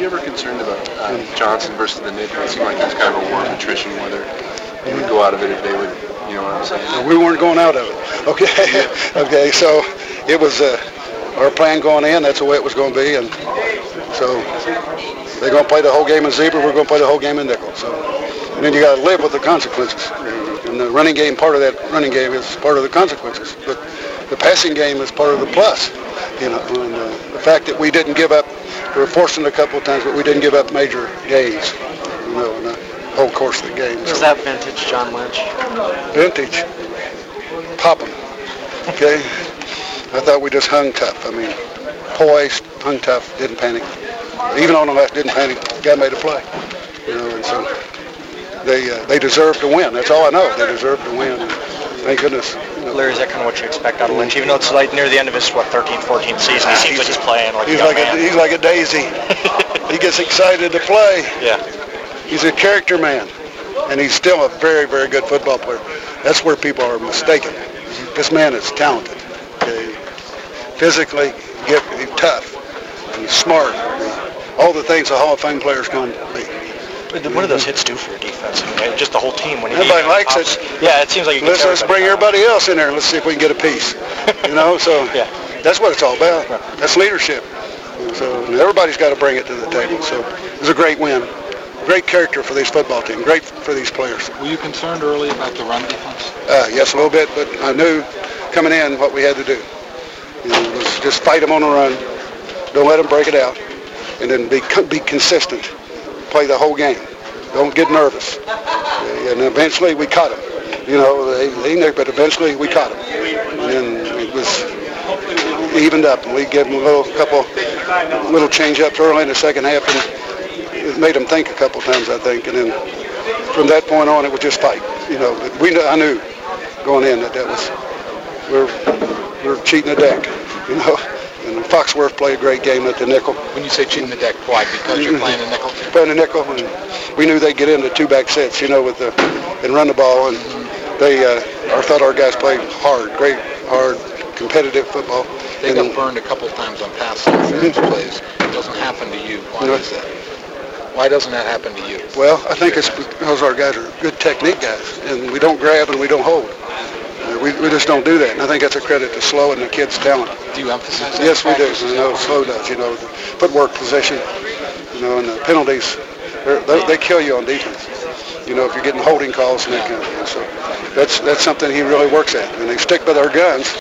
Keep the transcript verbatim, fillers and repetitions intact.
you ever concerned about uh, Johnson versus the nickel? It seemed like it was kind of a war of attrition, whether you would go out of it if they would, you know what I'm saying? We weren't going out of it. Okay, okay. So it was uh, our plan going in. That's the way it was going to be, and so they're going to play the whole game in zebra. We're going to play the whole game in nickel. So and then you got to live with the consequences. And the running game, part of that running game is part of the consequences. But the passing game is part of the plus. You know, and uh, the fact that we didn't give up, we were forced it a couple of times, but we didn't give up major gains. You know, in the whole course of the game. Is that vintage John Lynch? Vintage. Poppin'. Okay. I thought we just hung tough. I mean, poised, hung tough, didn't panic. Even on the left, didn't panic. Guy made a play. You know, and so they uh, they deserved to win. That's all I know. They deserved to win. And thank goodness. You know. Larry, is that kind of what you expect out of Lynch? Even though it's like near the end of his what thirteenth, fourteenth season, he seems he's, like he's playing like he's a young like man. A, he's like a daisy. He gets excited to play. Yeah. He's a character man, and he's still a very, very good football player. That's where people are mistaken. This man is talented. Okay? Physically, gifted, tough, and smart. All the things a Hall of Fame player's going to be. What do those hits do for your defense? I mean, just the whole team. When everybody likes it. Yeah, it seems like you let's, let's bring everybody else in there and let's see if we can get a piece. You know, so yeah. That's what it's all about. That's leadership. So everybody's got to bring it to the table. So it was a great win. Great character for this football team. Great for these players. Were you concerned early about the run defense? Uh, yes, a little bit, but I knew coming in what we had to do. You know, it was just fight them on the run. Don't let them break it out. And then be be consistent. Play the whole game. Don't get nervous. And eventually we caught them. You know, they, they but eventually we caught them. And then it was evened up. And we gave them a little couple little change-ups early in the second half. And it made them think a couple times, I think, and then from that point on, it was just fight. You know, but we I knew going in that that was we're we're cheating the deck. You know, and Foxworth played a great game at the nickel. When you say cheating the deck, why? Because you're playing the nickel. Playing the nickel, and we knew they'd get into two-back sets. You know, with the and run the ball, and they uh, I thought our guys played hard, great, hard, competitive football. They and got burned a couple of times on pass interference plays. It doesn't happen to you. Why you know, is that? Why doesn't that happen to you? Well, I think it's because our guys are good technique guys, and we don't grab and we don't hold. Uh, we, we just don't do that, and I think that's a credit to Slow and the kids' talent. Do you emphasize that? Yes, we do. You know, Slow does. You know, the footwork, position, you know, and the penalties, they, they kill you on defense. You know, if you're getting holding calls and that kind of thing. So that's that's something he really works at, and they stick with our guns.